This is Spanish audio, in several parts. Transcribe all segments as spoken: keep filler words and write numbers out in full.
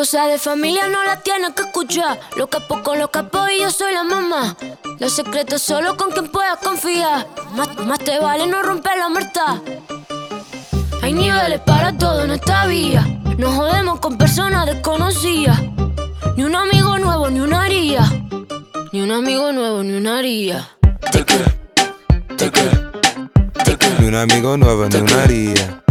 Cosas de familia no las tienes que escuchar. Los capos con los capos y yo soy la mamá. Los secretos solo con quien puedas confiar. Más, más te vale no romper la muerta. Hay niveles para todo en esta vía. No jodemos con personas desconocidas. Ni un amigo nuevo, ni una haría. Ni un amigo nuevo, ni una haría. Ni un amigo nuevo, ni una haría.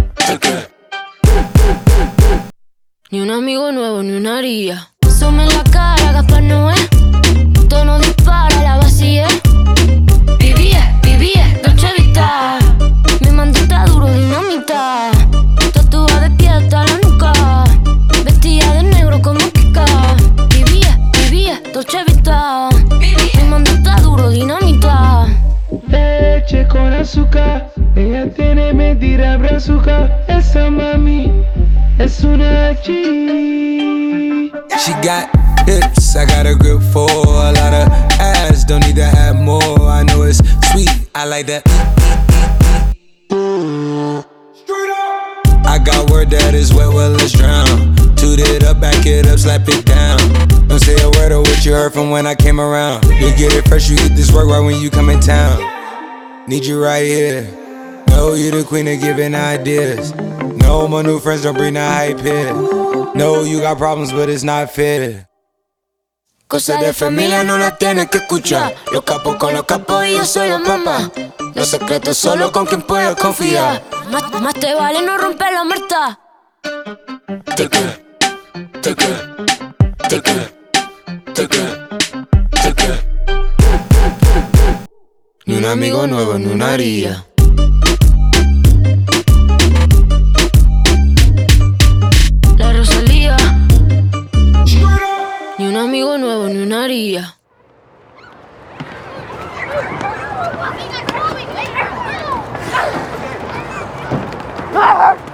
Ni un amigo nuevo, ni una haría. Sume en la cara, Gaspar Noé. Tono dispara, la vacía. Vivía, vivía, Dolce Vita. Mi mandita duro, dinamita. Tatuada de pie hasta la nuca. Vestida de negro como Kika. Vivía, vivía, Dolce Vita. Mi mandita duro, dinamita. Leche con azúcar. Ella tiene mentira brazuca. Esa mami es una G. She got hips, I got a grip for a lot of ass, don't need to have more. I know it's sweet, I like that. I got word that is wet, well let's drown. Toot it up, back it up, slap it down. Don't say a word of what you heard from when I came around. You get it fresh, you get this work right when you come in town. Need you right here. Know you the queen of giving ideas. No, my new friends don't bring the hype here. No, you got problems, but it's not fair. Cosas de familia no las tienes que escuchar. Los capos con los capos y yo soy la mamá. Los secretos solo con quien puedas confiar. Más, más te vale no romper la muerta. Ni un amigo nuevo, ni una haría. La Rosalía. Ni un amigo nuevo, ni una haría. Ah!